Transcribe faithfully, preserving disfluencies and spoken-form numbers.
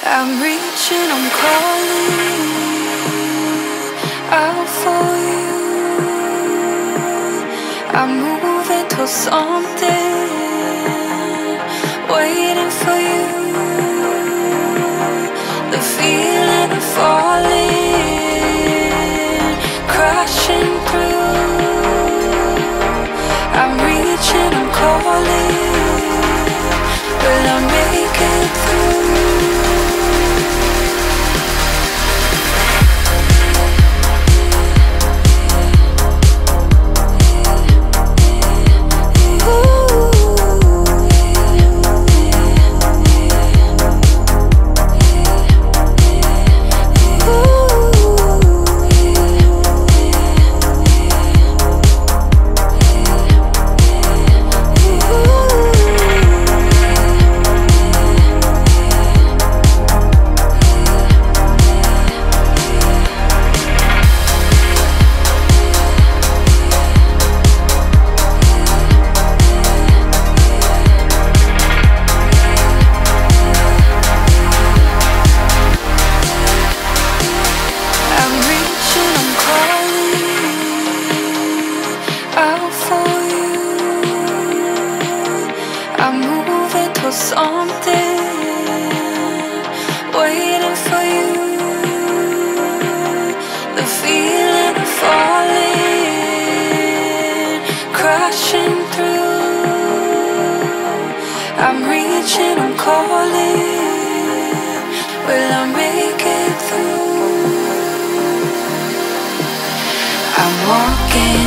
I'm reaching, I'm calling out for you. I'm moving towards something, waiting for you. The feeling of falling, crashing through. I'm reaching, I'm calling. Will I make it through? I'm moving towards something, waiting for you. The feeling of falling, crashing through. I'm reaching, I'm calling. Will I make it through? I'm walking